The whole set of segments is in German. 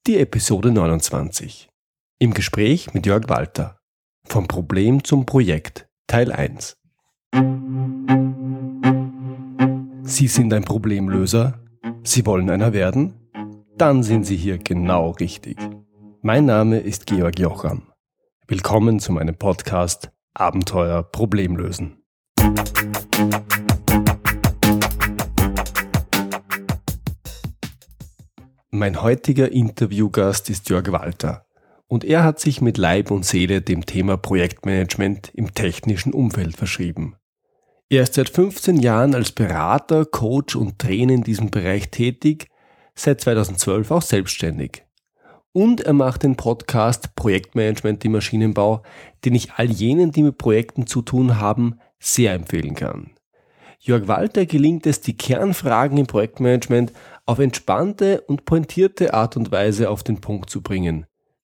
Die Episode 29. Im Gespräch mit Jörg Walter. Vom Problem zum Projekt, Teil 1. Sie sind ein Problemlöser? Sie wollen einer werden? Dann sind Sie hier genau richtig. Mein Name ist Georg Jocham. Willkommen zu meinem Podcast Abenteuer Problemlösen. Mein heutiger Interviewgast ist Jörg Walter und er hat sich mit Leib und Seele dem Thema Projektmanagement im technischen Umfeld verschrieben. Er ist seit 15 Jahren als Berater, Coach und Trainer in diesem Bereich tätig, seit 2012 auch selbstständig. Und er macht den Podcast Projektmanagement im Maschinenbau, den ich all jenen, die mit Projekten zu tun haben, sehr empfehlen kann. Jörg Walter gelingt es, die Kernfragen im Projektmanagement auf entspannte und pointierte Art und Weise auf den Punkt zu bringen.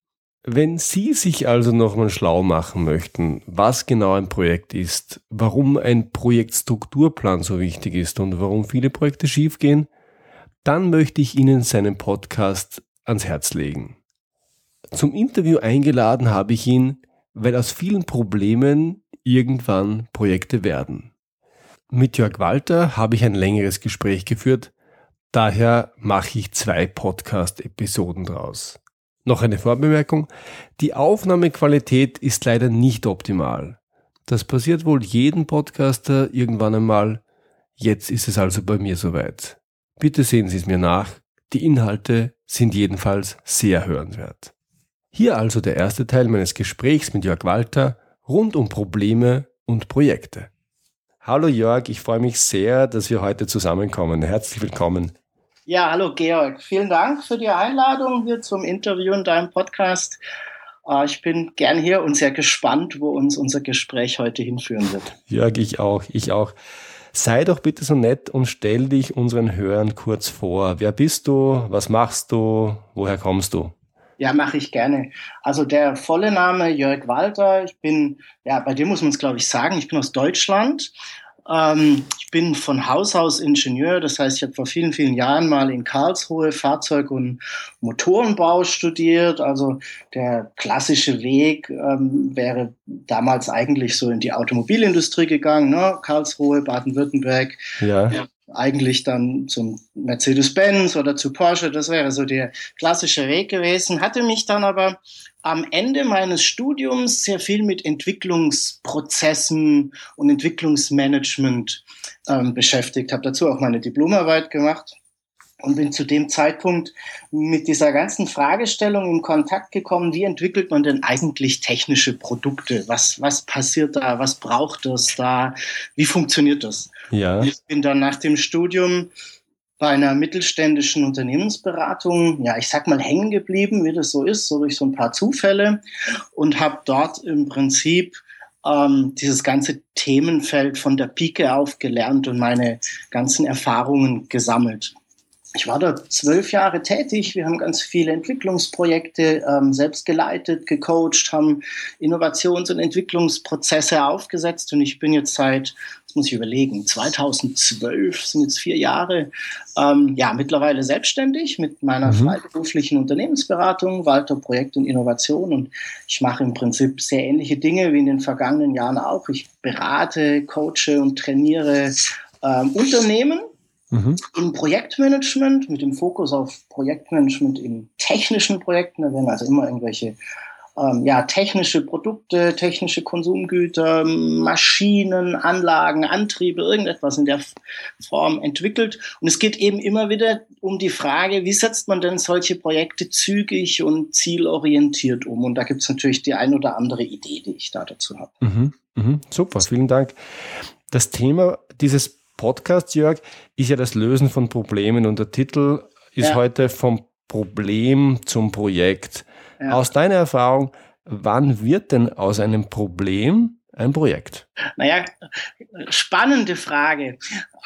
Wenn Sie sich also nochmal schlau machen möchten, was genau ein Projekt ist, warum ein Projektstrukturplan so wichtig ist und warum viele Projekte schiefgehen, dann möchte ich Ihnen seinen Podcast ans Herz legen. Zum Interview eingeladen habe ich ihn, weil aus vielen Problemen irgendwann Projekte werden. Mit Jörg Walter habe ich ein längeres Gespräch geführt, daher mache ich 2 Podcast-Episoden draus. Noch eine Vorbemerkung: Die Aufnahmequalität ist leider nicht optimal. Das passiert wohl jedem Podcaster irgendwann einmal. Jetzt ist es also bei mir soweit. Bitte sehen Sie es mir nach. Die Inhalte sind jedenfalls sehr hörenswert. Hier also der erste Teil meines Gesprächs mit Jörg Walter rund um Probleme und Projekte. Hallo Jörg, ich freue mich sehr, dass wir heute zusammenkommen. Herzlich willkommen. Ja, hallo Georg. Vielen Dank für die Einladung hier zum Interview in deinem Podcast. Ich bin gern hier und sehr gespannt, wo uns unser Gespräch heute hinführen wird. Jörg, ich auch. Sei doch bitte so nett und stell dich unseren Hörern kurz vor. Wer bist du? Was machst du? Woher kommst du? Ja, mache ich gerne. Also der volle Name Jörg Walter. Bei dir muss man es, glaube ich, sagen, ich bin aus Deutschland. Ich bin von Haus aus Ingenieur, das heißt, ich habe vor vielen, vielen Jahren mal in Karlsruhe Fahrzeug- und Motorenbau studiert. Also der klassische Weg wäre damals eigentlich so in die Automobilindustrie gegangen, ne? Karlsruhe, Baden-Württemberg. Ja. Eigentlich dann zum Mercedes-Benz oder zu Porsche, das wäre so der klassische Weg gewesen, hatte mich dann aber am Ende meines Studiums sehr viel mit Entwicklungsprozessen und Entwicklungsmanagement beschäftigt, habe dazu auch meine Diplomarbeit gemacht und bin zu dem Zeitpunkt mit dieser ganzen Fragestellung in Kontakt gekommen, wie entwickelt man denn eigentlich technische Produkte? Was passiert da? Was braucht es da? Wie funktioniert das? Ja. Ich bin dann nach dem Studium bei einer mittelständischen Unternehmensberatung, ich sag mal, hängen geblieben, wie das so ist, so durch so ein paar Zufälle, und habe dort im Prinzip dieses ganze Themenfeld von der Pike auf gelernt und meine ganzen Erfahrungen gesammelt. Ich war dort 12 Jahre tätig. Wir haben ganz viele Entwicklungsprojekte selbst geleitet, gecoacht, haben Innovations- und Entwicklungsprozesse aufgesetzt. Und ich bin jetzt seit, das muss ich überlegen, 2012, sind jetzt 4 Jahre, mittlerweile selbstständig mit meiner freiberuflichen Unternehmensberatung, Walter Projekt und Innovation. Und ich mache im Prinzip sehr ähnliche Dinge wie in den vergangenen Jahren auch. Ich berate, coache und trainiere Unternehmen im Projektmanagement, mit dem Fokus auf Projektmanagement in technischen Projekten. Da werden also immer irgendwelche technische Produkte, technische Konsumgüter, Maschinen, Anlagen, Antriebe, irgendetwas in der Form entwickelt. Und es geht eben immer wieder um die Frage, wie setzt man denn solche Projekte zügig und zielorientiert um? Und da gibt es natürlich die ein oder andere Idee, die ich da dazu habe. Super, vielen Dank. Das Thema dieses Podcast, Jörg, ist ja das Lösen von Problemen und der Titel ist heute vom Problem zum Projekt. Ja. Aus deiner Erfahrung, wann wird denn aus einem Problem ein Projekt? Spannende Frage.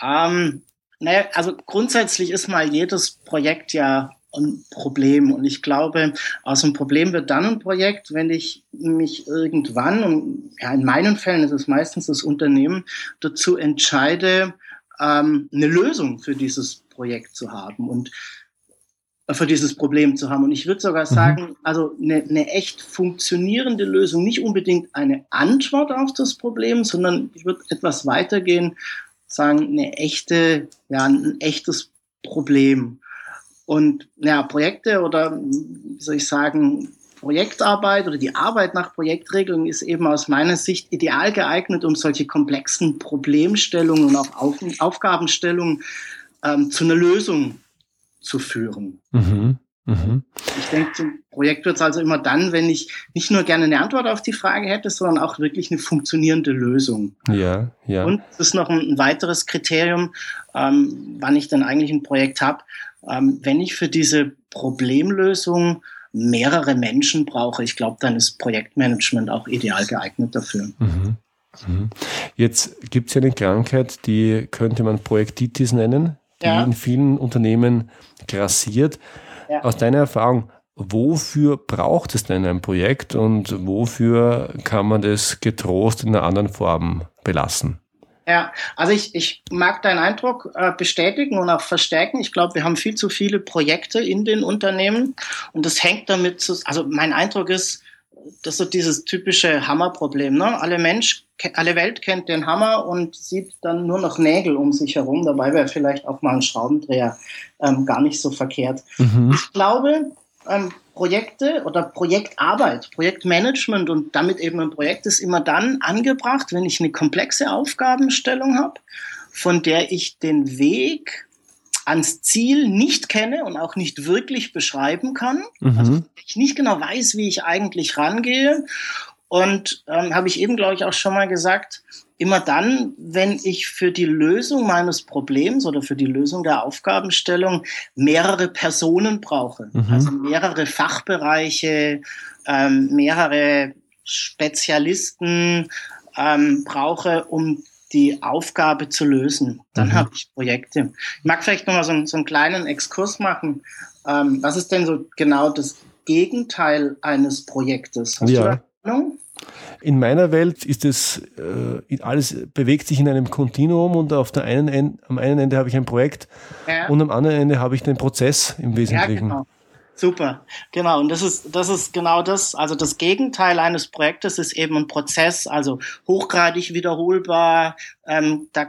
Also grundsätzlich ist mal jedes Projekt ja ein Problem. Und ich glaube, aus einem Problem wird dann ein Projekt, wenn ich mich irgendwann, und in meinen Fällen ist es meistens das Unternehmen, dazu entscheide, eine Lösung für dieses Projekt zu haben. Und für dieses Problem zu haben. Und ich würde sogar sagen, also eine echt funktionierende Lösung, nicht unbedingt eine Antwort auf das Problem, sondern ich würde etwas weitergehen, sagen, ein echtes Problem. Und ja, Projekte oder, wie soll ich sagen, Projektarbeit oder die Arbeit nach Projektregeln ist eben aus meiner Sicht ideal geeignet, um solche komplexen Problemstellungen und auch Aufgabenstellungen zu einer Lösung zu führen. Ich denke, zum Projekt wird es also immer dann, wenn ich nicht nur gerne eine Antwort auf die Frage hätte, sondern auch wirklich eine funktionierende Lösung. Ja. Und das ist noch ein weiteres Kriterium, wann ich dann eigentlich ein Projekt habe. Wenn ich für diese Problemlösung mehrere Menschen brauche, ich glaube, dann ist Projektmanagement auch ideal geeignet dafür. Jetzt gibt es ja eine Krankheit, die könnte man Projektitis nennen, die in vielen Unternehmen grassiert. Ja. Aus deiner Erfahrung, wofür braucht es denn ein Projekt und wofür kann man das getrost in einer anderen Form belassen? Ja, also ich mag deinen Eindruck bestätigen und auch verstärken. Ich glaube, wir haben viel zu viele Projekte in den Unternehmen und das hängt damit zusammen. Also mein Eindruck ist, das ist so dieses typische Hammerproblem. Ne? Alle Welt kennt den Hammer und sieht dann nur noch Nägel um sich herum. Dabei wäre vielleicht auch mal ein Schraubendreher gar nicht so verkehrt. Ich glaube, Projekte oder Projektarbeit, Projektmanagement und damit eben ein Projekt ist immer dann angebracht, wenn ich eine komplexe Aufgabenstellung habe, von der ich den Weg ans Ziel nicht kenne und auch nicht wirklich beschreiben kann. Also ich nicht genau weiß, wie ich eigentlich rangehe. Und habe ich eben, glaube ich, auch schon mal gesagt, immer dann, wenn ich für die Lösung meines Problems oder für die Lösung der Aufgabenstellung mehrere Personen brauche, also mehrere Fachbereiche, mehrere Spezialisten brauche, um die Aufgabe zu lösen, dann habe ich Projekte. Ich mag vielleicht nochmal so einen kleinen Exkurs machen. Was ist denn so genau das Gegenteil eines Projektes? Hast du da Ahnung? In meiner Welt ist es, alles bewegt sich in einem Kontinuum und am einen Ende habe ich ein Projekt und am anderen Ende habe ich den Prozess im Wesentlichen. Ja, genau. Super, genau. Und das ist genau das. Also das Gegenteil eines Projektes ist eben ein Prozess, also hochgradig wiederholbar. Da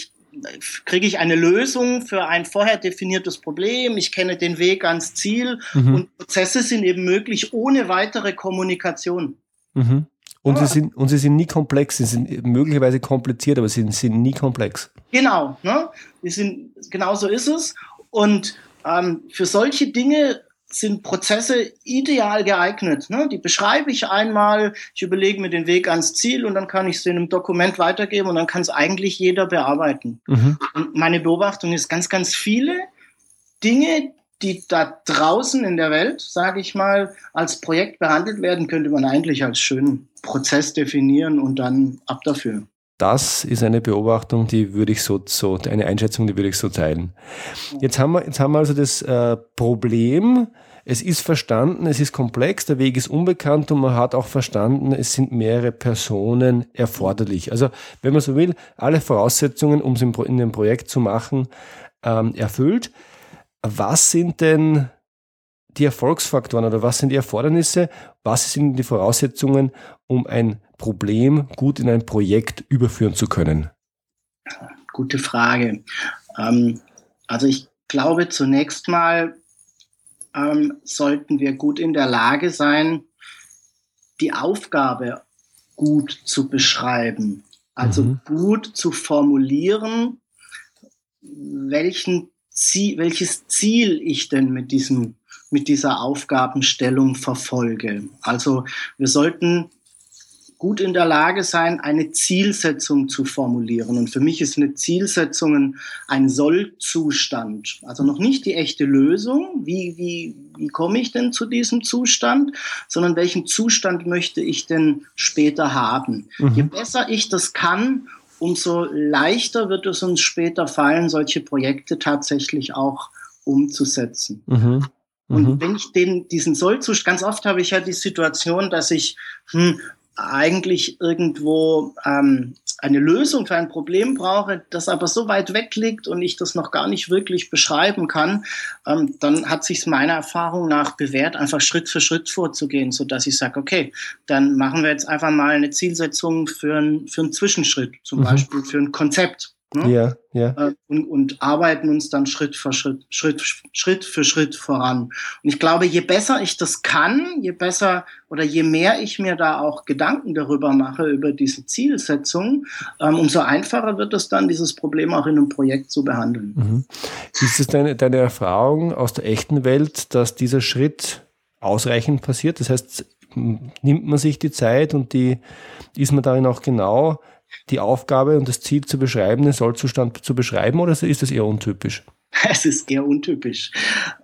kriege ich eine Lösung für ein vorher definiertes Problem. Ich kenne den Weg ans Ziel und Prozesse sind eben möglich ohne weitere Kommunikation. Und sie sind nie komplex. Sie sind möglicherweise kompliziert, aber sie sind nie komplex. Genau, ne? Genau so ist es. Und für solche Dinge sind Prozesse ideal geeignet. Ne? Die beschreibe ich einmal, ich überlege mir den Weg ans Ziel und dann kann ich es in einem Dokument weitergeben und dann kann es eigentlich jeder bearbeiten. Und meine Beobachtung ist, ganz, ganz viele Dinge, die da draußen in der Welt, sage ich mal, als Projekt behandelt werden, könnte man eigentlich als schönen Prozess definieren und dann ab dafür. Das ist eine Beobachtung, die würde ich eine Einschätzung, die würde ich so teilen. Jetzt haben wir also das Problem, es ist verstanden, es ist komplex, der Weg ist unbekannt und man hat auch verstanden, es sind mehrere Personen erforderlich. Also, wenn man so will, alle Voraussetzungen, um es in einem Projekt zu machen, erfüllt. Was sind denn die Erfolgsfaktoren oder was sind die Erfordernisse? Was sind die Voraussetzungen, um ein Problem gut in ein Projekt überführen zu können? Gute Frage. Also ich glaube, zunächst mal sollten wir gut in der Lage sein, die Aufgabe gut zu beschreiben. Also gut zu formulieren, welches Ziel ich denn mit dieser Aufgabenstellung verfolge. Also wir sollten gut in der Lage sein, eine Zielsetzung zu formulieren. Und für mich ist eine Zielsetzung ein Soll-Zustand. Also noch nicht die echte Lösung, wie komme ich denn zu diesem Zustand, sondern welchen Zustand möchte ich denn später haben. Je besser ich das kann, umso leichter wird es uns später fallen, solche Projekte tatsächlich auch umzusetzen. Und wenn ich diesen Sollzustand, ganz oft habe ich ja die Situation, dass ich eigentlich irgendwo eine Lösung für ein Problem brauche, das aber so weit weg liegt und ich das noch gar nicht wirklich beschreiben kann, dann hat sich meiner Erfahrung nach bewährt, einfach Schritt für Schritt vorzugehen, sodass ich sage, okay, dann machen wir jetzt einfach mal eine Zielsetzung für einen Zwischenschritt, zum Beispiel für ein Konzept. Ne? Ja. Und arbeiten uns dann Schritt für Schritt voran. Und ich glaube, je besser ich das kann, je besser oder je mehr ich mir da auch Gedanken darüber mache, über diese Zielsetzung, umso einfacher wird es dann, dieses Problem auch in einem Projekt zu behandeln. Mhm. Ist es deine Erfahrung aus der echten Welt, dass dieser Schritt ausreichend passiert? Das heißt, nimmt man sich die Zeit und ist man darin auch genau, die Aufgabe und das Ziel zu beschreiben, den Sollzustand zu beschreiben, oder ist das eher untypisch? Es ist eher untypisch.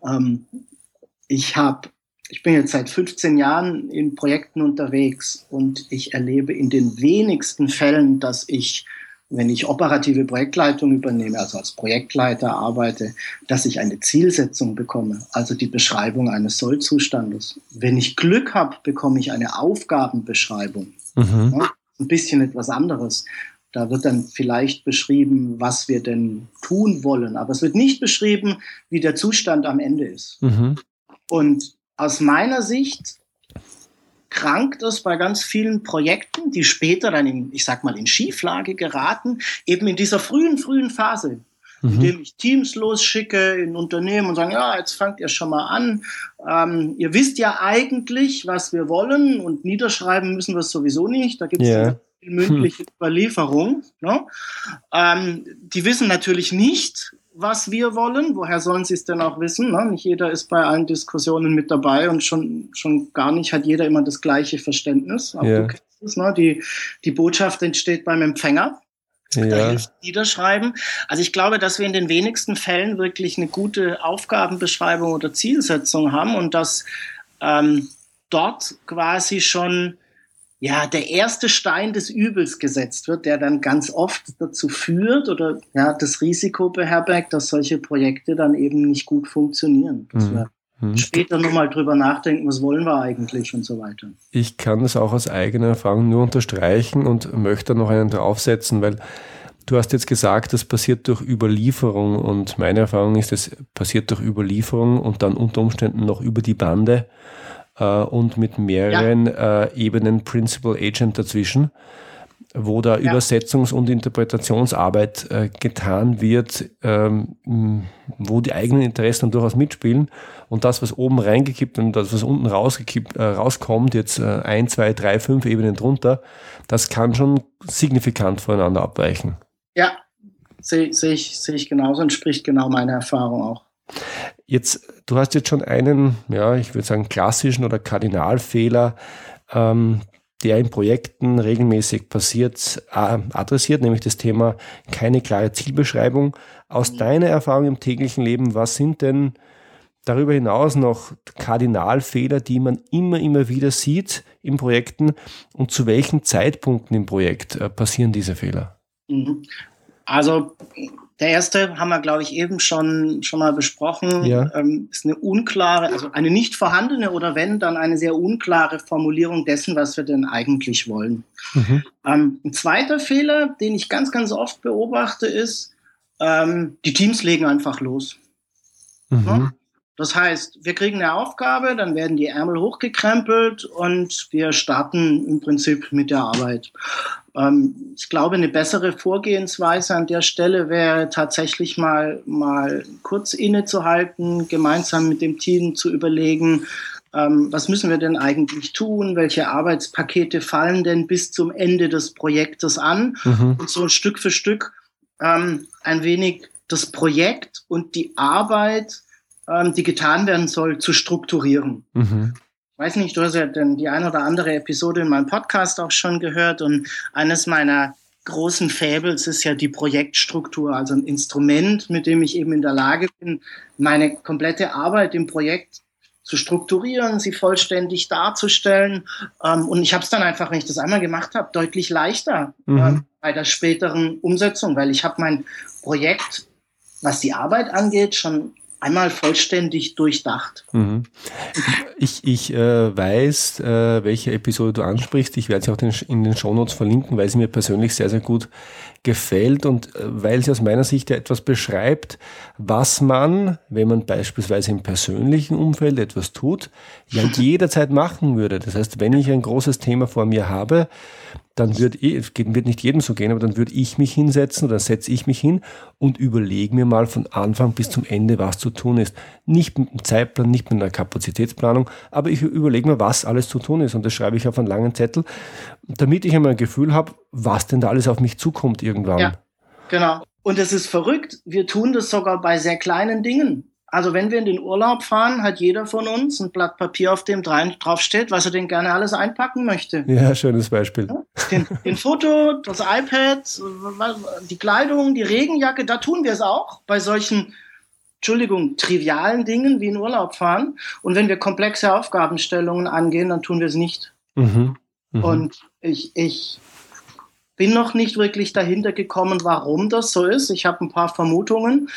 Ich bin jetzt seit 15 Jahren in Projekten unterwegs und ich erlebe in den wenigsten Fällen, dass ich, wenn ich operative Projektleitung übernehme, also als Projektleiter arbeite, dass ich eine Zielsetzung bekomme, also die Beschreibung eines Sollzustandes. Wenn ich Glück habe, bekomme ich eine Aufgabenbeschreibung. Mhm. Ja, ein bisschen etwas anderes. Da wird dann vielleicht beschrieben, was wir denn tun wollen. Aber es wird nicht beschrieben, wie der Zustand am Ende ist. Mhm. Und aus meiner Sicht krankt es bei ganz vielen Projekten, die später dann in Schieflage geraten, eben in dieser frühen Phase. Indem ich Teams losschicke in Unternehmen und sagen, ja, jetzt fangt ihr schon mal an. Ihr wisst ja eigentlich, was wir wollen und niederschreiben müssen wir es sowieso nicht. Da gibt es eine mündliche Überlieferung. Ne? Die wissen natürlich nicht, was wir wollen. Woher sollen sie es denn auch wissen? Ne? Nicht jeder ist bei allen Diskussionen mit dabei und schon gar nicht hat jeder immer das gleiche Verständnis. Aber du kennst es, ne? Die Botschaft entsteht beim Empfänger. Da hilft Niederschreiben. Also ich glaube, dass wir in den wenigsten Fällen wirklich eine gute Aufgabenbeschreibung oder Zielsetzung haben und dass dort quasi schon der erste Stein des Übels gesetzt wird, der dann ganz oft dazu führt oder das Risiko beherbergt, dass solche Projekte dann eben nicht gut funktionieren. Dass wir später nochmal drüber nachdenken, was wollen wir eigentlich und so weiter. Ich kann das auch aus eigener Erfahrung nur unterstreichen und möchte noch einen draufsetzen, weil du hast jetzt gesagt, das passiert durch Überlieferung und meine Erfahrung ist, das passiert durch Überlieferung und dann unter Umständen noch über die Bande und mit mehreren Ebenen Principal Agent dazwischen, wo da Übersetzungs- und Interpretationsarbeit getan wird, wo die eigenen Interessen durchaus mitspielen und das, was oben reingekippt und das, was unten rauskommt, jetzt 1, 2, 3, 5 Ebenen drunter, das kann schon signifikant voneinander abweichen. Ja, sehe ich genauso und spricht genau meine Erfahrung auch. Du hast jetzt schon einen, ich würde sagen, klassischen oder Kardinalfehler, der in Projekten regelmäßig passiert, adressiert, nämlich das Thema keine klare Zielbeschreibung. Aus deiner Erfahrung im täglichen Leben, was sind denn darüber hinaus noch Kardinalfehler, die man immer wieder sieht in Projekten und zu welchen Zeitpunkten im Projekt passieren diese Fehler? Also der erste haben wir, glaube ich, eben schon mal besprochen, ist eine unklare, also eine nicht vorhandene oder wenn, dann eine sehr unklare Formulierung dessen, was wir denn eigentlich wollen. Ein zweiter Fehler, den ich ganz, ganz oft beobachte, ist, die Teams legen einfach los. Ja? Das heißt, wir kriegen eine Aufgabe, dann werden die Ärmel hochgekrempelt und wir starten im Prinzip mit der Arbeit. Ich glaube, eine bessere Vorgehensweise an der Stelle wäre tatsächlich mal kurz innezuhalten, gemeinsam mit dem Team zu überlegen, was müssen wir denn eigentlich tun, welche Arbeitspakete fallen denn bis zum Ende des Projektes an und so Stück für Stück ein wenig das Projekt und die Arbeit, die getan werden soll, zu strukturieren. Ich weiß nicht, du hast ja die eine oder andere Episode in meinem Podcast auch schon gehört und eines meiner großen Fäbles ist ja die Projektstruktur, also ein Instrument, mit dem ich eben in der Lage bin, meine komplette Arbeit im Projekt zu strukturieren, sie vollständig darzustellen. Und ich habe es dann einfach, wenn ich das einmal gemacht habe, deutlich leichter bei der späteren Umsetzung, weil ich habe mein Projekt, was die Arbeit angeht, schon einmal vollständig durchdacht. Mhm. Ich weiß, welche Episode du ansprichst. Ich werde sie auch in den Shownotes verlinken, weil sie mir persönlich sehr, sehr gut gefällt und weil sie aus meiner Sicht ja etwas beschreibt, was man, wenn man beispielsweise im persönlichen Umfeld etwas tut, ja jederzeit machen würde. Das heißt, wenn ich ein großes Thema vor mir habe, dann wird nicht jedem so gehen, aber dann würde ich mich hinsetzen oder setze ich mich hin und überlege mir mal von Anfang bis zum Ende, was zu tun ist. Nicht mit einem Zeitplan, nicht mit einer Kapazitätsplanung, aber ich überlege mir, was alles zu tun ist und das schreibe ich auf einen langen Zettel, damit ich einmal ein Gefühl habe, was denn da alles auf mich zukommt irgendwann. Ja, genau. Und es ist verrückt, wir tun das sogar bei sehr kleinen Dingen. Also wenn wir in den Urlaub fahren, hat jeder von uns ein Blatt Papier, auf dem drauf steht, was er denn gerne alles einpacken möchte. Ja, schönes Beispiel. Den Foto, das iPad, die Kleidung, die Regenjacke, da tun wir es auch bei solchen, trivialen Dingen wie in Urlaub fahren. Und wenn wir komplexe Aufgabenstellungen angehen, dann tun wir es nicht. Mhm. Mhm. Und ich bin noch nicht wirklich dahinter gekommen, warum das so ist. Ich habe ein paar Vermutungen.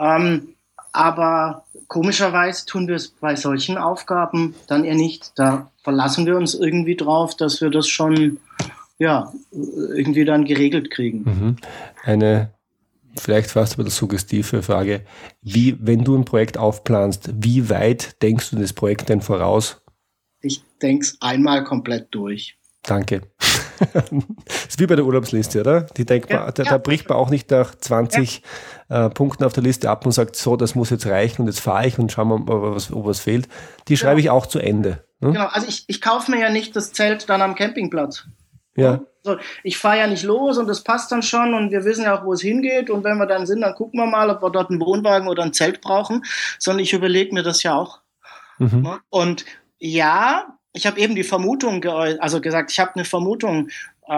Aber komischerweise tun wir es bei solchen Aufgaben dann eher nicht. Da verlassen wir uns irgendwie drauf, dass wir das schon irgendwie dann geregelt kriegen. Mhm. Eine vielleicht fast aber suggestive Frage. Wenn du ein Projekt aufplanst, wie weit denkst du das Projekt denn voraus? Ich denke es einmal komplett durch. Danke. Das ist wie bei der Urlaubsliste, oder? Da bricht man auch nicht nach 20 Punkten auf der Liste ab und sagt, so, das muss jetzt reichen und jetzt fahre ich und schauen wir mal, ob was fehlt. Die schreibe ich auch zu Ende. Ne? Genau, also ich kaufe mir ja nicht das Zelt dann am Campingplatz. Ja. Also ich fahre ja nicht los und das passt dann schon und wir wissen ja auch, wo es hingeht und wenn wir dann sind, dann gucken wir mal, ob wir dort einen Wohnwagen oder ein Zelt brauchen, sondern ich überlege mir das ja auch. Mhm. Und ja, ich habe eben die Vermutung gesagt, ich habe eine Vermutung,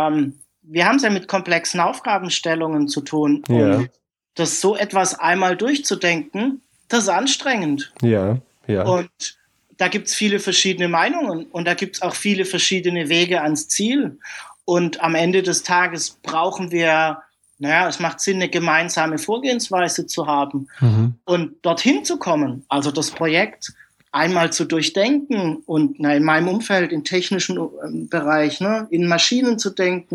wir haben es ja mit komplexen Aufgabenstellungen zu tun. Ja. Und das so etwas einmal durchzudenken, das ist anstrengend. Ja, ja. Und da gibt es viele verschiedene Meinungen und da gibt es auch viele verschiedene Wege ans Ziel. Und am Ende des Tages brauchen wir, es macht Sinn, eine gemeinsame Vorgehensweise zu haben. Mhm. Und dorthin zu kommen, also das Projekt einmal zu durchdenken und in meinem Umfeld, im technischen Bereich, in Maschinen zu denken,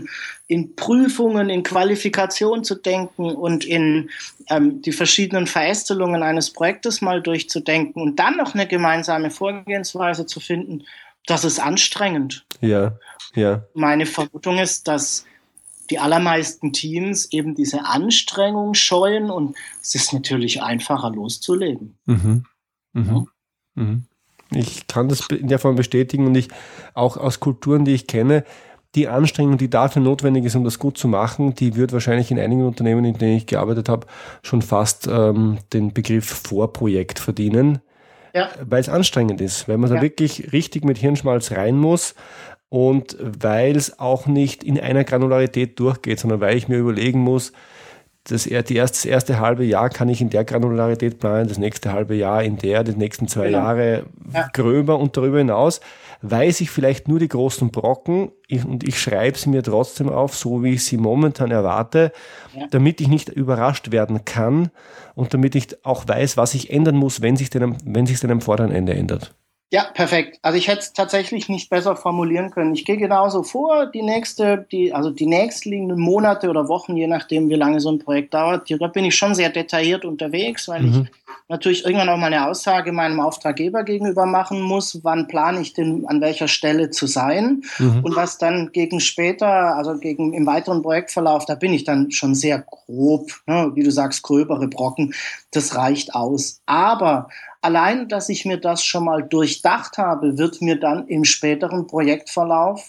in Prüfungen, in Qualifikation zu denken und in die verschiedenen Verästelungen eines Projektes mal durchzudenken und dann noch eine gemeinsame Vorgehensweise zu finden, das ist anstrengend. Ja, ja. Meine Vermutung ist, dass die allermeisten Teams eben diese Anstrengung scheuen und es ist natürlich einfacher loszulegen. Mhm. Mhm. Ja. Mhm. Ich kann das in der Form bestätigen und ich auch aus Kulturen, die ich kenne, die Anstrengung, die dafür notwendig ist, um das gut zu machen, die wird wahrscheinlich in einigen Unternehmen, in denen ich gearbeitet habe, schon fast den Begriff Vorprojekt verdienen, weil es anstrengend ist, weil man da wirklich richtig mit Hirnschmalz rein muss und weil es auch nicht in einer Granularität durchgeht, sondern weil ich mir überlegen muss, das erste halbe Jahr kann ich in der Granularität planen, das nächste halbe Jahr in die nächsten 2 Jahre gröber und darüber hinaus weiß ich vielleicht nur die großen Brocken und ich schreibe sie mir trotzdem auf, so wie ich sie momentan erwarte, damit ich nicht überrascht werden kann und damit ich auch weiß, was ich ändern muss, wenn sich denn am vorderen Ende ändert. Ja, perfekt. Also ich hätte es tatsächlich nicht besser formulieren können. Ich gehe genauso vor, die nächstliegenden Monate oder Wochen, je nachdem, wie lange so ein Projekt dauert, da bin ich schon sehr detailliert unterwegs, weil ich natürlich irgendwann auch mal eine Aussage meinem Auftraggeber gegenüber machen muss, wann plane ich denn an welcher Stelle zu sein und was dann gegen später, also im weiteren Projektverlauf, da bin ich dann schon sehr grob, wie du sagst, gröbere Brocken, das reicht aus. Aber allein, dass ich mir das schon mal durchdacht habe, wird mir dann im späteren Projektverlauf,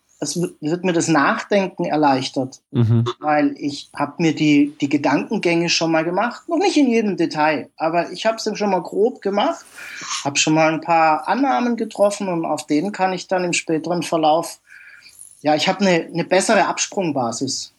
wird mir das Nachdenken erleichtert, weil ich habe mir die Gedankengänge schon mal gemacht, noch nicht in jedem Detail, aber ich habe es schon mal grob gemacht, habe schon mal ein paar Annahmen getroffen und auf denen kann ich dann im späteren Verlauf, ich habe eine bessere Absprungbasis.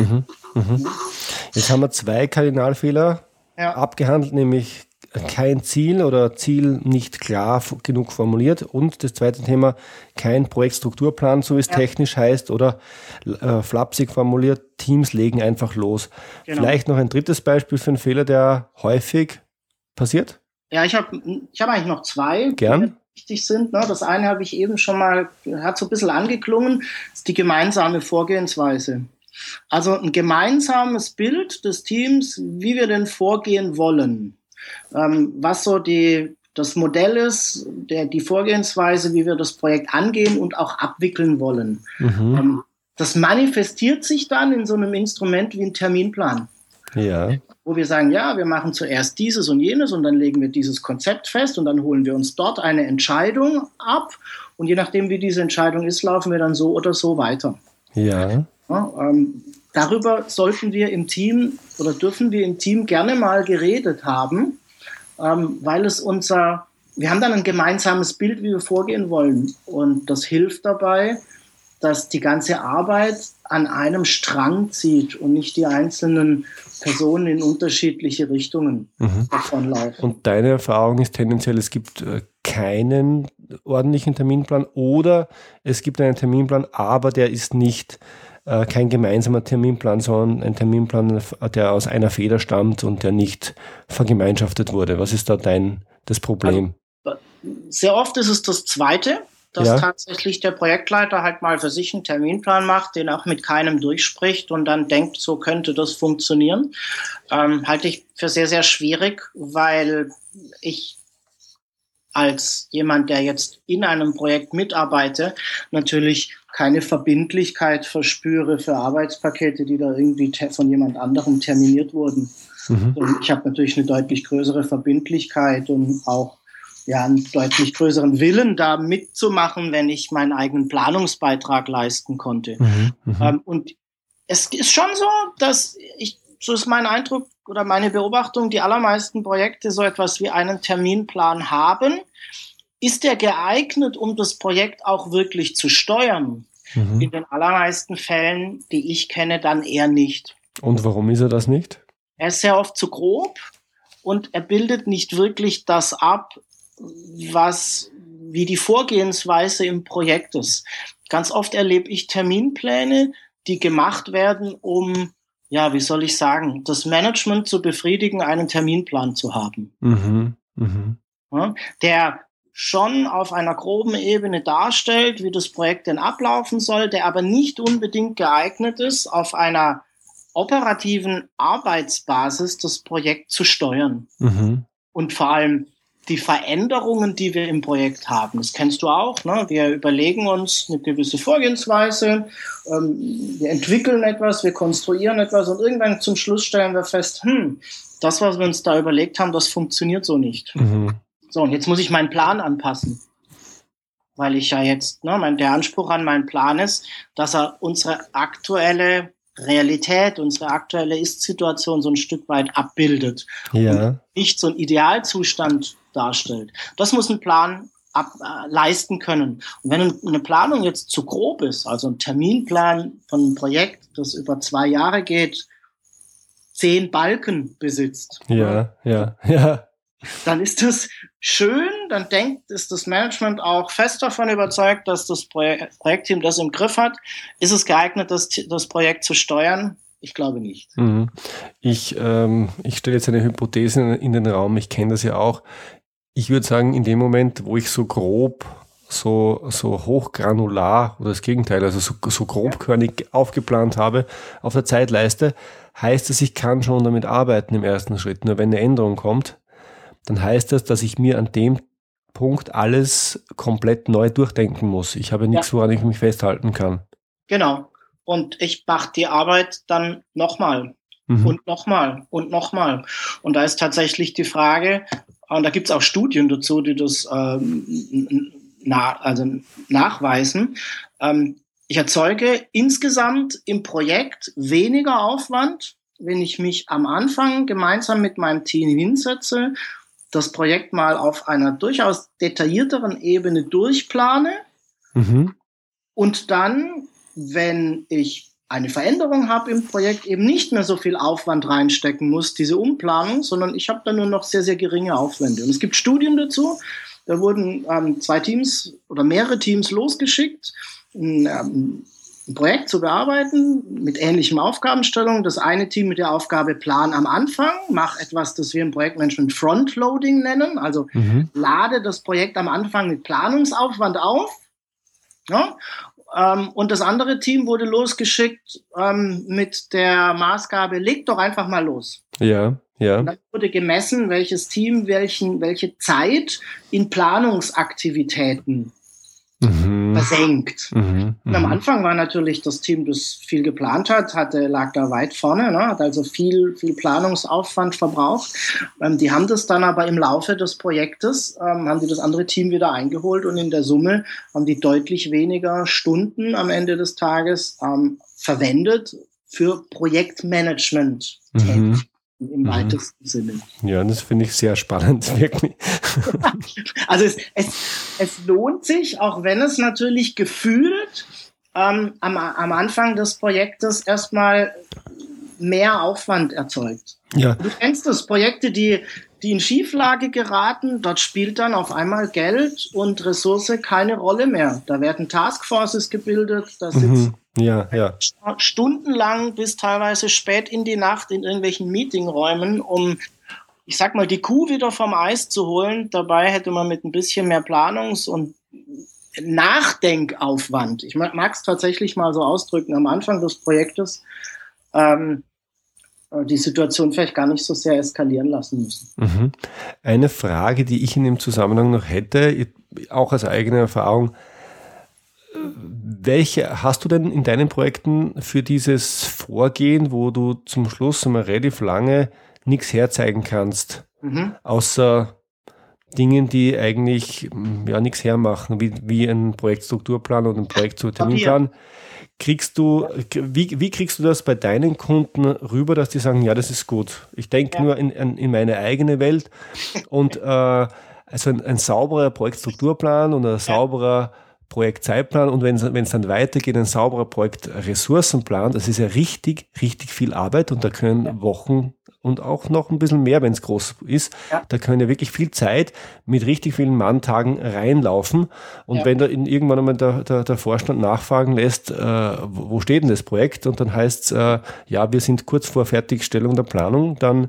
Jetzt haben wir 2 Kardinalfehler abgehandelt, nämlich kein Ziel oder Ziel nicht klar genug formuliert und das zweite Thema, kein Projektstrukturplan, so wie es technisch heißt, oder flapsig formuliert, Teams legen einfach los. Genau. Vielleicht noch ein drittes Beispiel für einen Fehler, der häufig passiert? Ja, ich hab eigentlich noch zwei, Gern. die wichtig sind. Ne? Das eine habe ich eben schon mal, hat so ein bisschen angeklungen, ist die gemeinsame Vorgehensweise. Also ein gemeinsames Bild des Teams, wie wir denn vorgehen wollen. Was so das Modell ist, die Vorgehensweise, wie wir das Projekt angehen und auch abwickeln wollen. Das manifestiert sich dann in so einem Instrument wie ein Terminplan. Ja. Wo wir sagen, ja, wir machen zuerst dieses und jenes und dann legen wir dieses Konzept fest und dann holen wir uns dort eine Entscheidung ab und je nachdem, wie diese Entscheidung ist, laufen wir dann so oder so weiter. Ja. Darüber sollten wir im Team oder dürfen wir im Team gerne mal geredet haben, weil wir haben dann ein gemeinsames Bild, wie wir vorgehen wollen. Und das hilft dabei, dass die ganze Arbeit an einem Strang zieht und nicht die einzelnen Personen in unterschiedliche Richtungen davonlaufen. Und deine Erfahrung ist tendenziell, es gibt keinen ordentlichen Terminplan oder es gibt einen Terminplan, aber der ist nicht kein gemeinsamer Terminplan, sondern ein Terminplan, der aus einer Feder stammt und der nicht vergemeinschaftet wurde. Was ist da das Problem? Also, sehr oft ist es das Zweite, dass tatsächlich der Projektleiter halt mal für sich einen Terminplan macht, den auch mit keinem durchspricht und dann denkt, so könnte das funktionieren. Halte ich für sehr, sehr schwierig, weil ich als jemand, der jetzt in einem Projekt mitarbeite, natürlich keine Verbindlichkeit verspüre für Arbeitspakete, die da irgendwie von jemand anderem terminiert wurden. Und ich habe natürlich eine deutlich größere Verbindlichkeit und auch einen deutlich größeren Willen, da mitzumachen, wenn ich meinen eigenen Planungsbeitrag leisten konnte. Und es ist schon so, dass so ist mein Eindruck oder meine Beobachtung, die allermeisten Projekte so etwas wie einen Terminplan haben. Ist der geeignet, um das Projekt auch wirklich zu steuern? In den allermeisten Fällen, die ich kenne, dann eher nicht. Und warum ist er das nicht? Er ist sehr oft zu grob und er bildet nicht wirklich das ab, wie die Vorgehensweise im Projekt ist. Ganz oft erlebe ich Terminpläne, die gemacht werden, um, wie soll ich sagen, das Management zu befriedigen, einen Terminplan zu haben. Ja, der schon auf einer groben Ebene darstellt, wie das Projekt denn ablaufen soll, der aber nicht unbedingt geeignet ist, auf einer operativen Arbeitsbasis das Projekt zu steuern. Und vor allem die Veränderungen, die wir im Projekt haben, das kennst du auch, ne? Wir überlegen uns eine gewisse Vorgehensweise, wir entwickeln etwas, wir konstruieren etwas und irgendwann zum Schluss stellen wir fest, das, was wir uns da überlegt haben, das funktioniert so nicht. So, und jetzt muss ich meinen Plan anpassen, weil ich ja jetzt, der Anspruch an meinen Plan ist, dass er unsere aktuelle Realität, unsere aktuelle Ist-Situation so ein Stück weit abbildet und nicht so einen Idealzustand darstellt. Das muss ein Plan leisten können. Und wenn eine Planung jetzt zu grob ist, also ein Terminplan von einem Projekt, das über 2 Jahre geht, 10 Balken besitzt, dann ist das schön, dann ist das Management auch fest davon überzeugt, dass das Projektteam das im Griff hat. Ist es geeignet, das Projekt zu steuern? Ich glaube nicht. Ich stelle jetzt eine Hypothese in den Raum, ich kenne das ja auch. Ich würde sagen, in dem Moment, wo ich so grob, so hochgranular oder das Gegenteil, also so grobkörnig aufgeplant habe auf der Zeitleiste, heißt es, ich kann schon damit arbeiten im ersten Schritt. Nur wenn eine Änderung kommt, dann heißt das, dass ich mir an dem Punkt alles komplett neu durchdenken muss. Ich habe nichts, woran ich mich festhalten kann. Genau. Und ich mache die Arbeit dann nochmal und nochmal und nochmal. Und da ist tatsächlich die Frage, und da gibt es auch Studien dazu, die das nachweisen. Ich erzeuge insgesamt im Projekt weniger Aufwand, wenn ich mich am Anfang gemeinsam mit meinem Team hinsetze, das Projekt mal auf einer durchaus detaillierteren Ebene durchplane und dann, wenn ich eine Veränderung habe im Projekt, eben nicht mehr so viel Aufwand reinstecken muss, diese Umplanung, sondern ich habe dann nur noch sehr, sehr geringe Aufwände. Und es gibt Studien dazu, da wurden 2 Teams oder mehrere Teams losgeschickt, ein ein Projekt zu bearbeiten mit ähnlichen Aufgabenstellungen. Das eine Team mit der Aufgabe Plan am Anfang, mach etwas, das wir im Projektmanagement Frontloading nennen, also lade das Projekt am Anfang mit Planungsaufwand auf. Ja? Und das andere Team wurde losgeschickt mit der Maßgabe, leg doch einfach mal los. Ja, ja. Und dann wurde gemessen, welches Team welche Zeit in Planungsaktivitäten versenkt. Und am Anfang war natürlich das Team, das viel geplant hat, lag da weit vorne, ne, hat also viel Planungsaufwand verbraucht. Die haben das dann aber im Laufe des Projektes, haben die das andere Team wieder eingeholt und in der Summe haben die deutlich weniger Stunden am Ende des Tages verwendet für Projektmanagement. Im weitesten Sinne. Ja, das finde ich sehr spannend, wirklich. Also es lohnt sich, auch wenn es natürlich gefühlt am Anfang des Projektes erstmal mehr Aufwand erzeugt. Ja. Du kennst das, Projekte, die in Schieflage geraten, dort spielt dann auf einmal Geld und Ressource keine Rolle mehr. Da werden Taskforces gebildet, da sitzt stundenlang bis teilweise spät in die Nacht in irgendwelchen Meetingräumen, um, ich sag mal, die Kuh wieder vom Eis zu holen. Dabei hätte man mit ein bisschen mehr Planungs- und Nachdenkaufwand, ich mag es tatsächlich mal so ausdrücken, am Anfang des Projektes die Situation vielleicht gar nicht so sehr eskalieren lassen müssen. Eine Frage, die ich in dem Zusammenhang noch hätte, auch aus eigener Erfahrung, welche hast du denn in deinen Projekten für dieses Vorgehen, wo du zum Schluss einmal relativ lange nichts herzeigen kannst, außer Dingen, die eigentlich nichts hermachen, wie ein Projektstrukturplan oder ein Projektterminplan? Wie kriegst du das bei deinen Kunden rüber, dass die sagen, ja, das ist gut. Ich denke nur in meine eigene Welt und also ein sauberer Projektstrukturplan und ein sauberer Projektzeitplan und wenn es dann weitergeht, ein sauberer Projektressourcenplan, das ist ja richtig, richtig viel Arbeit und da können Wochen und auch noch ein bisschen mehr, wenn es groß ist, da können ja wirklich viel Zeit mit richtig vielen Manntagen reinlaufen und wenn da irgendwann einmal der Vorstand nachfragen lässt, wo steht denn das Projekt und dann heißt es, wir sind kurz vor Fertigstellung der Planung, dann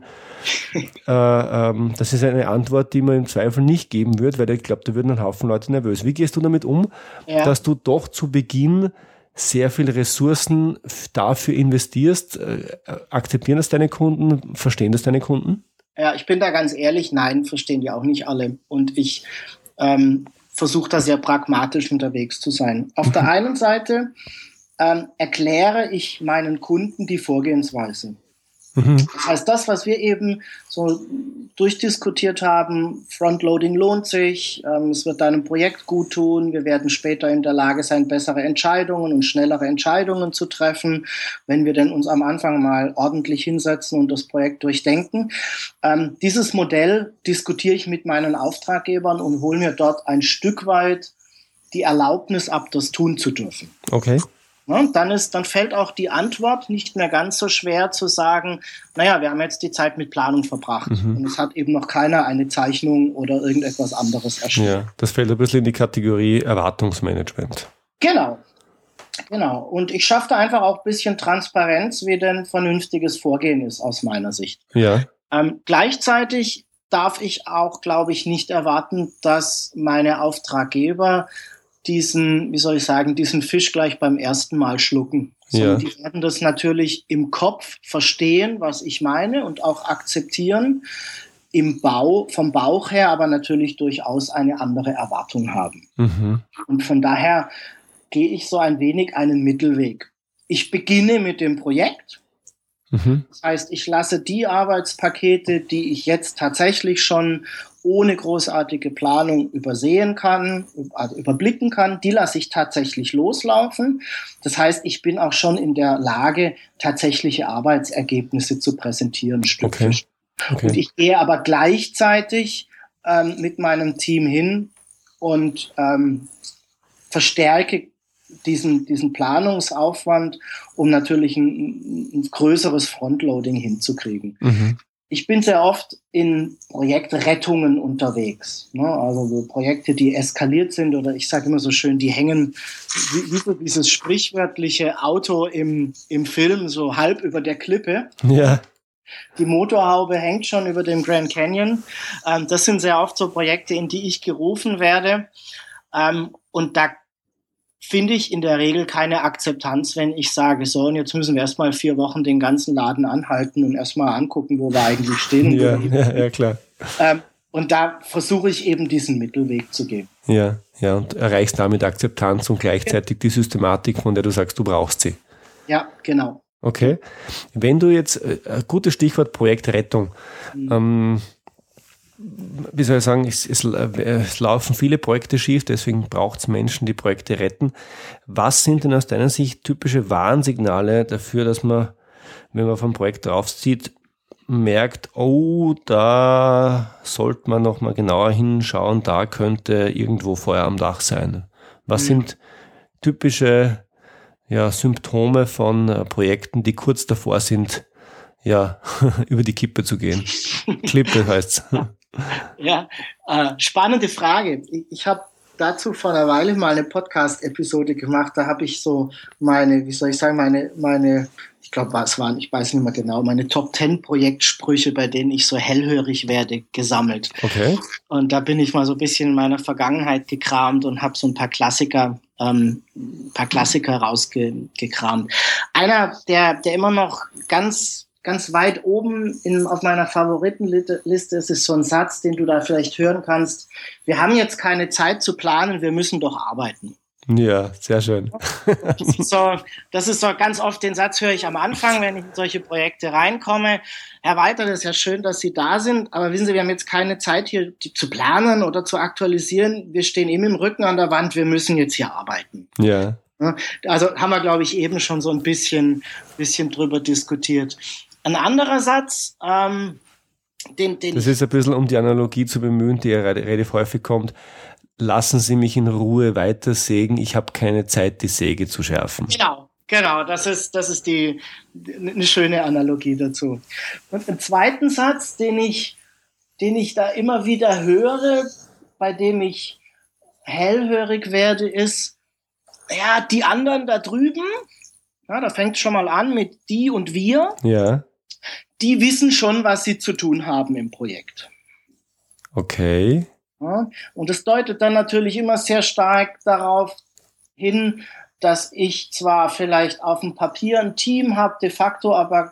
das ist eine Antwort, die man im Zweifel nicht geben wird, weil ich glaube, da würden ein Haufen Leute nervös. Wie gehst du damit um, dass du doch zu Beginn sehr viel Ressourcen dafür investierst? Akzeptieren das deine Kunden? Verstehen das deine Kunden? Ja, ich bin da ganz ehrlich, nein, verstehen die auch nicht alle. Und ich versuche da sehr pragmatisch unterwegs zu sein. Auf der einen Seite erkläre ich meinen Kunden die Vorgehensweise. Das heißt, das, was wir eben so durchdiskutiert haben, Frontloading lohnt sich, es wird deinem Projekt gut tun, wir werden später in der Lage sein, bessere Entscheidungen und schnellere Entscheidungen zu treffen, wenn wir denn uns am Anfang mal ordentlich hinsetzen und das Projekt durchdenken. Dieses Modell diskutiere ich mit meinen Auftraggebern und hole mir dort ein Stück weit die Erlaubnis ab, das tun zu dürfen. Okay. Ja, dann fällt auch die Antwort nicht mehr ganz so schwer zu sagen, naja, wir haben jetzt die Zeit mit Planung verbracht und es hat eben noch keiner eine Zeichnung oder irgendetwas anderes erstellt. Ja, das fällt ein bisschen in die Kategorie Erwartungsmanagement. Genau. Und ich schaffe da einfach auch ein bisschen Transparenz, wie denn vernünftiges Vorgehen ist aus meiner Sicht. Ja. Gleichzeitig darf ich auch, glaube ich, nicht erwarten, dass meine Auftraggeber diesen Fisch gleich beim ersten Mal schlucken. Sondern die werden das natürlich im Kopf verstehen, was ich meine und auch akzeptieren, vom Bauch her aber natürlich durchaus eine andere Erwartung haben. Und von daher gehe ich so ein wenig einen Mittelweg. Ich beginne mit dem Projekt. Das heißt, ich lasse die Arbeitspakete, die ich jetzt tatsächlich schon ohne großartige Planung überblicken kann, die lasse ich tatsächlich loslaufen. Das heißt, ich bin auch schon in der Lage, tatsächliche Arbeitsergebnisse zu präsentieren, Stück für Stück. Und ich gehe aber gleichzeitig mit meinem Team hin und verstärke diesen Planungsaufwand, um natürlich ein größeres Frontloading hinzukriegen. Ich bin sehr oft in Projektrettungen unterwegs. Ne? Also so Projekte, die eskaliert sind oder ich sage immer so schön, die hängen wie so dieses sprichwörtliche Auto im Film so halb über der Klippe. Ja. Die Motorhaube hängt schon über dem Grand Canyon. Das sind sehr oft so Projekte, in die ich gerufen werde. Und da finde ich in der Regel keine Akzeptanz, wenn ich sage, so, und jetzt müssen wir erstmal 4 Wochen den ganzen Laden anhalten und erstmal angucken, wo wir eigentlich stehen. Ja, klar. Und da versuche ich eben diesen Mittelweg zu gehen. Ja, und erreichst damit Akzeptanz und gleichzeitig die Systematik, von der du sagst, du brauchst sie. Ja, genau. Okay. Wenn du jetzt, gutes Stichwort Projektrettung, wie soll ich sagen, es laufen viele Projekte schief, deswegen braucht es Menschen, die Projekte retten. Was sind denn aus deiner Sicht typische Warnsignale dafür, dass man, wenn man vom Projekt draufzieht, merkt, oh, da sollte man noch mal genauer hinschauen, da könnte irgendwo Feuer am Dach sein. Was sind typische Symptome von Projekten, die kurz davor sind, über die Kippe zu gehen? Klippe heißt's. Ja, spannende Frage. Ich habe dazu vor einer Weile mal eine Podcast-Episode gemacht. Da habe ich so meine, ich glaube, ich weiß nicht mehr genau, meine Top 10 Projektsprüche, bei denen ich so hellhörig werde, gesammelt. Okay. Und da bin ich mal so ein bisschen in meiner Vergangenheit gekramt und habe so ein paar Klassiker rausgekramt. Einer, der immer noch ganz weit oben auf meiner Favoritenliste ist so ein Satz, den du da vielleicht hören kannst. Wir haben jetzt keine Zeit zu planen, wir müssen doch arbeiten. Ja, sehr schön. Das ist so ganz oft, den Satz höre ich am Anfang, wenn ich in solche Projekte reinkomme. Herr Walter, das ist ja schön, dass Sie da sind, aber wissen Sie, wir haben jetzt keine Zeit hier zu planen oder zu aktualisieren. Wir stehen eben im Rücken an der Wand, wir müssen jetzt hier arbeiten. Ja. Also haben wir, glaube ich, eben schon so ein bisschen drüber diskutiert. Ein anderer Satz, das ist ein bisschen, um die Analogie zu bemühen, die ja relativ häufig kommt. Lassen Sie mich in Ruhe weiter sägen, ich habe keine Zeit, die Säge zu schärfen. Genau, das ist eine schöne Analogie dazu. Und einen zweiten Satz, den ich da immer wieder höre, bei dem ich hellhörig werde, ist, ja, die anderen da drüben, da fängt es schon mal an mit die und wir. Ja. Die wissen schon, was sie zu tun haben im Projekt. Okay. Ja, und das deutet dann natürlich immer sehr stark darauf hin, dass ich zwar vielleicht auf dem Papier ein Team habe, de facto aber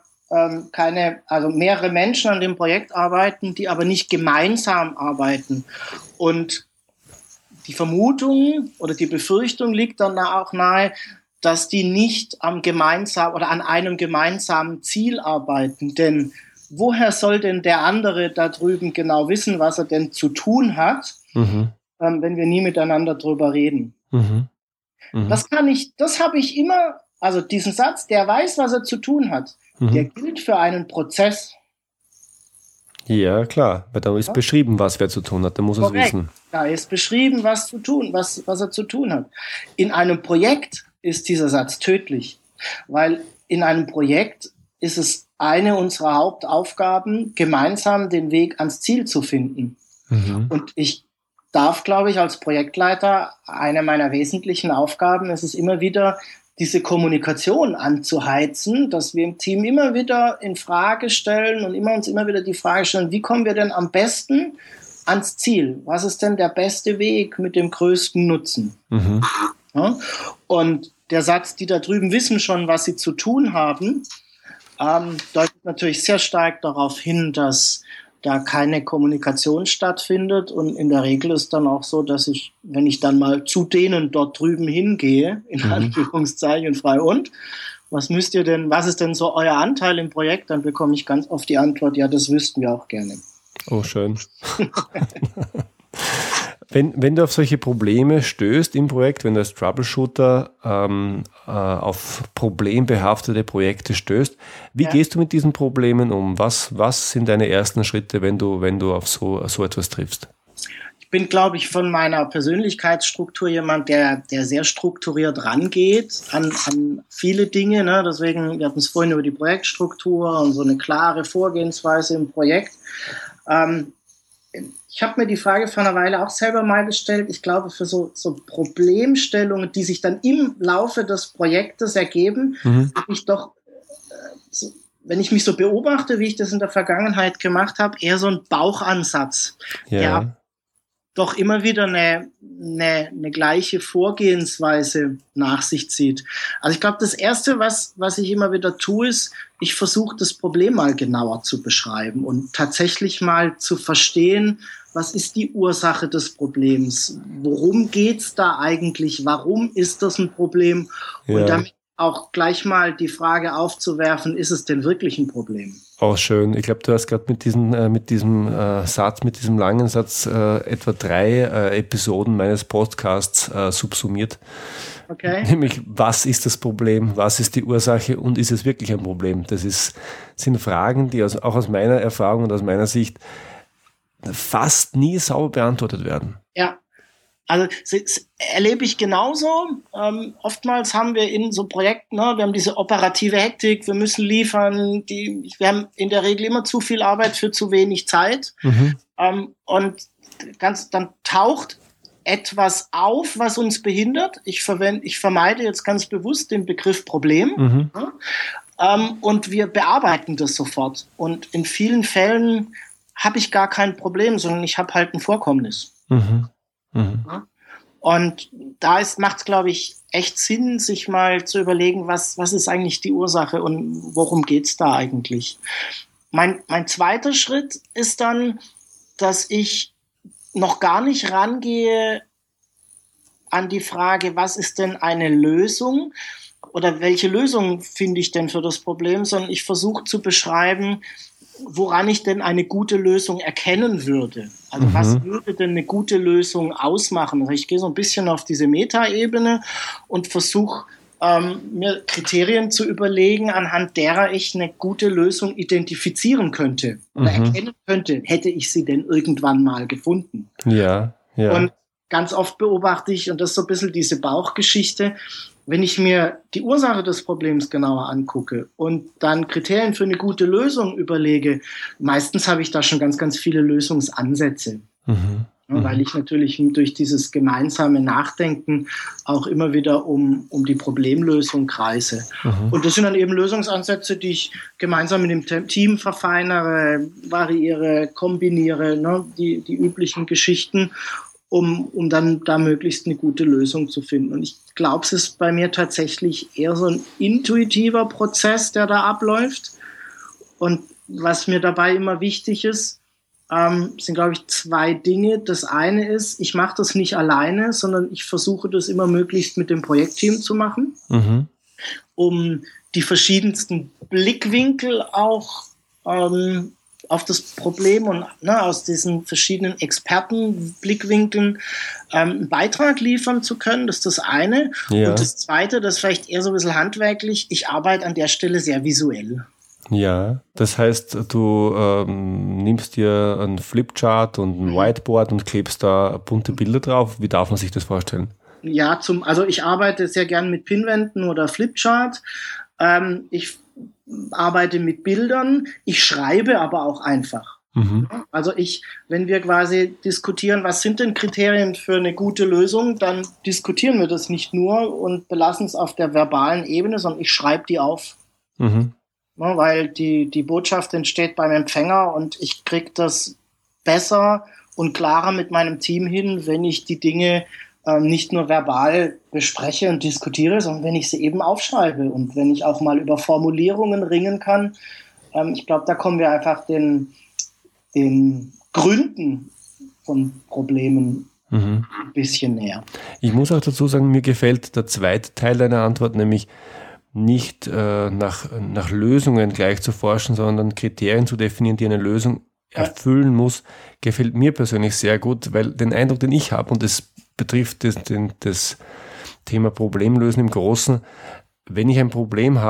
mehrere Menschen an dem Projekt arbeiten, die aber nicht gemeinsam arbeiten. Und die Vermutung oder die Befürchtung liegt dann auch nahe, dass die nicht an einem gemeinsamen Ziel arbeiten. Denn woher soll denn der andere da drüben genau wissen, was er denn zu tun hat, wenn wir nie miteinander drüber reden? Das habe ich immer, also diesen Satz, der weiß, was er zu tun hat, der gilt für einen Prozess. Ja, klar, weil da ist beschrieben, was wer zu tun hat, da muss er es wissen. Da ist beschrieben, was er zu tun hat. In einem Projekt ist dieser Satz tödlich, weil in einem Projekt ist es eine unserer Hauptaufgaben, gemeinsam den Weg ans Ziel zu finden. Und ich darf, glaube ich, als Projektleiter, eine meiner wesentlichen Aufgaben ist es immer wieder, diese Kommunikation anzuheizen, dass wir im Team immer wieder in Frage stellen und uns immer wieder die Frage stellen, wie kommen wir denn am besten ans Ziel? Was ist denn der beste Weg mit dem größten Nutzen? Ja? Und der Satz, die da drüben wissen schon, was sie zu tun haben, deutet natürlich sehr stark darauf hin, dass da keine Kommunikation stattfindet. Und in der Regel ist dann auch so, dass ich, wenn ich dann mal zu denen dort drüben hingehe, in Anführungszeichen frei was ist denn so euer Anteil im Projekt? Dann bekomme ich ganz oft die Antwort, ja, das wüssten wir auch gerne. Oh, schön. Wenn du auf solche Probleme stößt im Projekt, wenn du als Troubleshooter auf problembehaftete Projekte stößt, wie gehst du mit diesen Problemen um? Was sind deine ersten Schritte, wenn du auf so etwas triffst? bin, glaube ich, von meiner Persönlichkeitsstruktur jemand, der sehr strukturiert rangeht an viele Dinge. Ne? Deswegen, wir hatten es vorhin über die Projektstruktur und so eine klare Vorgehensweise im Projekt. Ich habe mir die Frage vor einer Weile auch selber mal gestellt. Ich glaube, für so Problemstellungen, die sich dann im Laufe des Projektes ergeben, habe ich doch, wenn ich mich so beobachte, wie ich das in der Vergangenheit gemacht habe, eher so einen Bauchansatz, der doch immer wieder eine gleiche Vorgehensweise nach sich zieht. Also ich glaube, das Erste, was ich immer wieder tue, ist, ich versuche das Problem mal genauer zu beschreiben und tatsächlich mal zu verstehen, was ist die Ursache des Problems? Worum geht's da eigentlich? Warum ist das ein Problem? Und damit auch gleich mal die Frage aufzuwerfen, ist es denn wirklich ein Problem? Auch schön. Ich glaube, du hast gerade mit diesem langen Satz etwa 3 Episoden meines Podcasts subsumiert. Okay. Nämlich, was ist das Problem, was ist die Ursache und ist es wirklich ein Problem? Das sind Fragen, die auch aus meiner Erfahrung und aus meiner Sicht fast nie sauber beantwortet werden. Ja. Also das erlebe ich genauso. Oftmals haben wir in so Projekten, wir haben diese operative Hektik, wir müssen liefern, wir haben in der Regel immer zu viel Arbeit für zu wenig Zeit. Und dann taucht etwas auf, was uns behindert. Ich vermeide jetzt ganz bewusst den Begriff Problem. Und wir bearbeiten das sofort. Und in vielen Fällen habe ich gar kein Problem, sondern ich habe halt ein Vorkommnis. Und da macht es, glaube ich, echt Sinn, sich mal zu überlegen, was ist eigentlich die Ursache und worum geht es da eigentlich. Mein zweiter Schritt ist dann, dass ich noch gar nicht rangehe an die Frage, was ist denn eine Lösung oder welche Lösung finde ich denn für das Problem, sondern ich versuche zu beschreiben, woran ich denn eine gute Lösung erkennen würde. Also was würde denn eine gute Lösung ausmachen? Also ich gehe so ein bisschen auf diese Metaebene und versuche mir Kriterien zu überlegen, anhand derer ich eine gute Lösung identifizieren könnte oder erkennen könnte, hätte ich sie denn irgendwann mal gefunden. Ja. Und ganz oft beobachte ich, und das ist so ein bisschen diese Bauchgeschichte, wenn ich mir die Ursache des Problems genauer angucke und dann Kriterien für eine gute Lösung überlege, meistens habe ich da schon ganz, ganz viele Lösungsansätze. Weil ich natürlich durch dieses gemeinsame Nachdenken auch immer wieder um die Problemlösung kreise. Und das sind dann eben Lösungsansätze, die ich gemeinsam mit dem Team verfeinere, variiere, kombiniere, die üblichen Geschichten, um dann da möglichst eine gute Lösung zu finden. Und ich glaube, es ist bei mir tatsächlich eher so ein intuitiver Prozess, der da abläuft. Und was mir dabei immer wichtig ist, sind, glaube ich, 2 Dinge. Das eine ist, ich mache das nicht alleine, sondern ich versuche das immer möglichst mit dem Projektteam zu machen, um die verschiedensten Blickwinkel auch auf das Problem und aus diesen verschiedenen Expertenblickwinkeln einen Beitrag liefern zu können. Das ist das eine. Ja. Und das zweite, das ist vielleicht eher so ein bisschen handwerklich, ich arbeite an der Stelle sehr visuell. Ja, das heißt, du nimmst dir einen Flipchart und ein Whiteboard und klebst da bunte Bilder drauf. Wie darf man sich das vorstellen? Ja, also ich arbeite sehr gern mit Pinwänden oder Flipchart. Ich arbeite mit Bildern, ich schreibe aber auch einfach. Also wenn wir quasi diskutieren, was sind denn Kriterien für eine gute Lösung, dann diskutieren wir das nicht nur und belassen es auf der verbalen Ebene, sondern ich schreibe die auf. Weil die Botschaft entsteht beim Empfänger und ich kriege das besser und klarer mit meinem Team hin, wenn ich die Dinge nicht nur verbal bespreche und diskutiere, sondern wenn ich sie eben aufschreibe und wenn ich auch mal über Formulierungen ringen kann. Ich glaube, da kommen wir einfach den Gründen von Problemen ein bisschen näher. Ich muss auch dazu sagen, mir gefällt der zweite Teil deiner Antwort, nämlich nicht nach Lösungen gleich zu forschen, sondern Kriterien zu definieren, die eine Lösung erfüllen muss, gefällt mir persönlich sehr gut, weil den Eindruck, den ich habe, und das betrifft das Thema Problemlösen im Großen, wenn ich ein Problem habe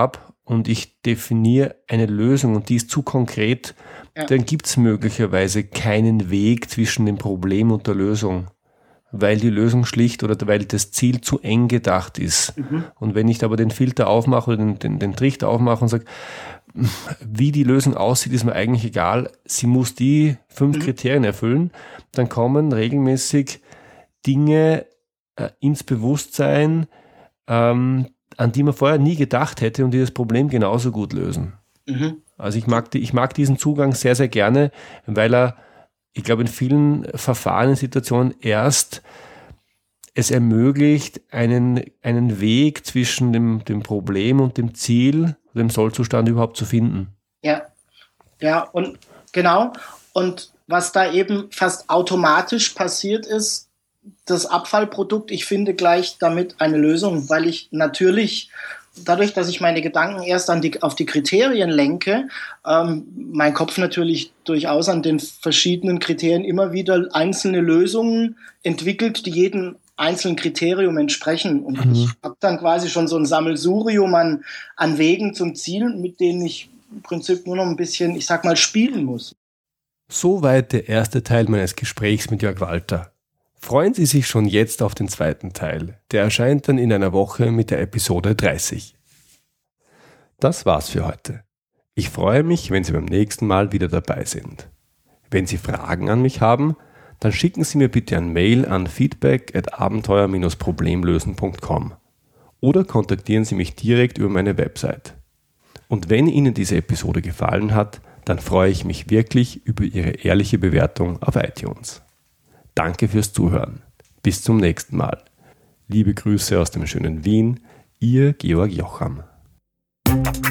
und ich definiere eine Lösung und die ist zu konkret, dann gibt es möglicherweise keinen Weg zwischen dem Problem und der Lösung, weil die Lösung schlicht oder weil das Ziel zu eng gedacht ist. Und wenn ich aber den Filter aufmache oder den Trichter aufmache und sage, wie die Lösung aussieht, ist mir eigentlich egal, sie muss die 5 Kriterien erfüllen, dann kommen regelmäßig Dinge ins Bewusstsein, an die man vorher nie gedacht hätte und die das Problem genauso gut lösen. Also ich mag diesen Zugang sehr, sehr gerne, weil er, ich glaube, in vielen Verfahrenssituationen erst es ermöglicht, einen Weg zwischen dem Problem und dem Ziel, dem Sollzustand überhaupt zu finden. Ja, und genau. Und was da eben fast automatisch passiert ist, das Abfallprodukt, ich finde gleich damit eine Lösung, weil ich natürlich dadurch, dass ich meine Gedanken erst auf die Kriterien lenke, mein Kopf natürlich durchaus an den verschiedenen Kriterien immer wieder einzelne Lösungen entwickelt, die jedem einzelnen Kriterium entsprechen. Und ich habe dann quasi schon so ein Sammelsurium an Wegen zum Ziel, mit denen ich im Prinzip nur noch ein bisschen, ich sag mal, spielen muss. Soweit der erste Teil meines Gesprächs mit Jörg Walter. Freuen Sie sich schon jetzt auf den zweiten Teil. Der erscheint dann in einer Woche mit der Episode 30. Das war's für heute. Ich freue mich, wenn Sie beim nächsten Mal wieder dabei sind. Wenn Sie Fragen an mich haben, dann schicken Sie mir bitte ein Mail an feedback@abenteuer-problemlösen.com oder kontaktieren Sie mich direkt über meine Website. Und wenn Ihnen diese Episode gefallen hat, dann freue ich mich wirklich über Ihre ehrliche Bewertung auf iTunes. Danke fürs Zuhören. Bis zum nächsten Mal. Liebe Grüße aus dem schönen Wien, Ihr Georg Jocham.